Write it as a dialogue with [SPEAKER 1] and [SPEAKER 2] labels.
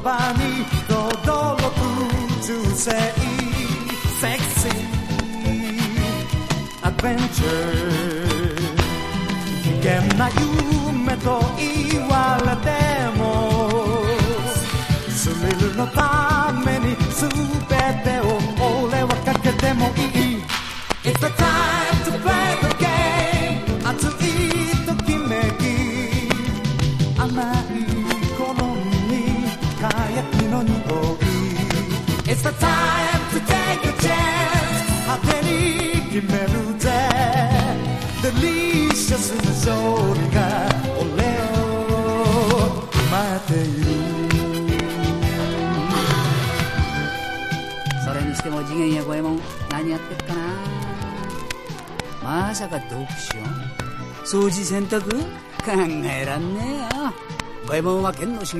[SPEAKER 1] 葉に轟く宇宙世セクシーアドベンチャー危険な夢と言われてもスリルのために全てを俺はかけてもいい It's the time to play the game 熱いときめき甘い好み輝きの匂い It's the time to take a chance 果てに決めるぜ Delicious な勝利が俺を待っている
[SPEAKER 2] それにしても次元や五右衛門何やってっかなまさか読書掃除洗濯考えらんねえよ五右衛門は剣の修